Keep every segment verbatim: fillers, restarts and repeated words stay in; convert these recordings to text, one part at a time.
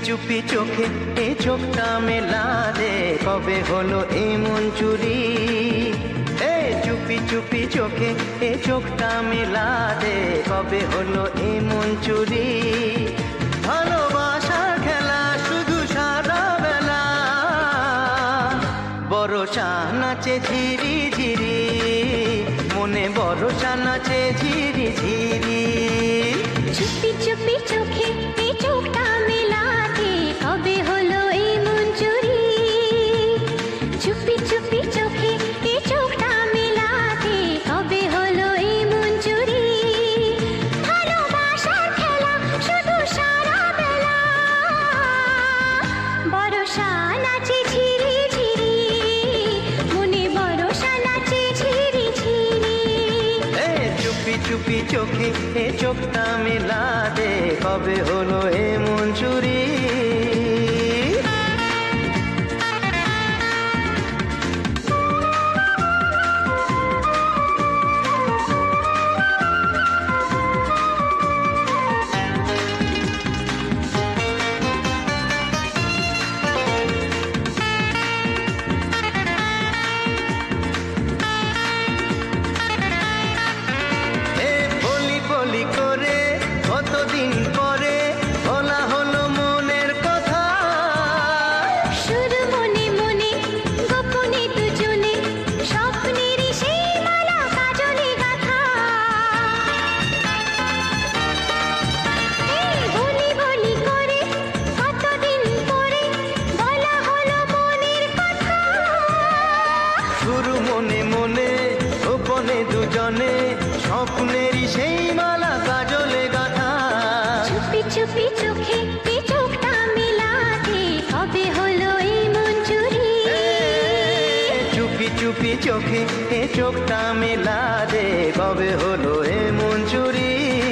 চুপি চোখে এ চোখটা মেলা দে, কবে হলো এই মন চুরি। এ চুপি চুপি চোখে এ চোখটা মেলা দে, কবে হলো এই মন চুরি। ভালোবাসার খেলা শুধু সারা বেলা, বরষা নাচে ঝিরি ঝিরি, মনে বরষা নাচে ঝিরি ঝিরি। চুপি চুপি চোখে এই চোখটা মেলাতে, কবে হলো এই মন চুরি। চুপি চুপি চোখে এই চোখটা মেলাতে, কবে হলো এই মন চুরি। ভালোবাসার খেলা শুধু সারা বেলা, বরষা নাচে ঝিরি ঝিরি, মনে বরষা নাচে ঝিরি ঝিরি। এ চুপি চুপি চোখে এ চোখটা মেলা দে, কবে হলো এ মন চুরি। কতদিন পরে বলা হলো মনের কথা, শুধু মনে মনে গোপনে দুজনে, স্বপ্নের সেই মালা কাজলে গাথা। এই বলি বলি করে কতদিন পরে বলা হলো মনের কথা। শুরু মনে মনে গোপনে দুজনে, স্বপ্নেরই সেই মালা কাজলে গাথা। চুপি চুপি চোখে এই চোখটা মেলাতে, কবে হলো এই মন চুরি। চুপি চুপি চোখে এ চোখটা মেলা দে, কবে হলো এ মন চুরি।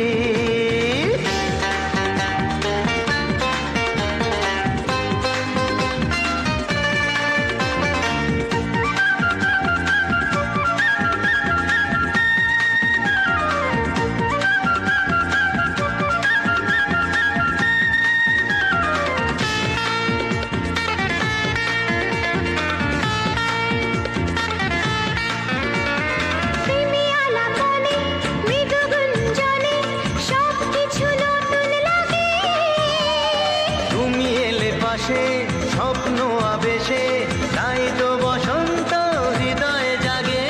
স্বপ্ন আবেশে তাই তো বসন্ত হৃদয়ে জাগে।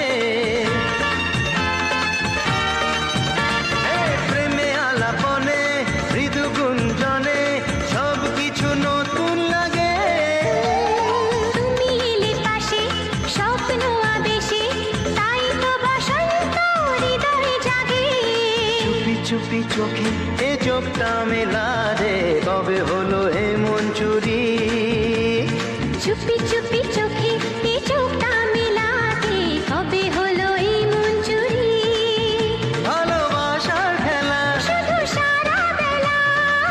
প্রেমে আলাপনে মৃদু গুঞ্জনে সব কিছু নতুন লাগে। তুমি এলে পাশে স্বপ্ন আবেশে তাই তো বসন্ত হৃদয়ে জাগে। চুপি চুপি চোখে এ চোখটা মেলা রে, কবে হলো এ মন চুরি। চুপি চুপি চোখে এ চোখটা মেলাতে, কবে হলো এই মন চুরি। ভালোবাসার খেলা শুধু সারা বেলা,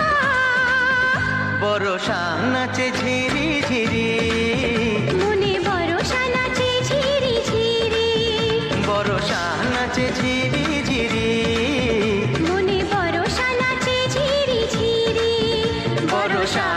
বরষা নাচে ঝিরি ঝিরি, মনে বরষা নাচে ঝিরি ঝিরি। বরষা নাচে ঝিরি ঝিরি, মনে বরষা নাচে ঝিরি ঝিরি। বরষা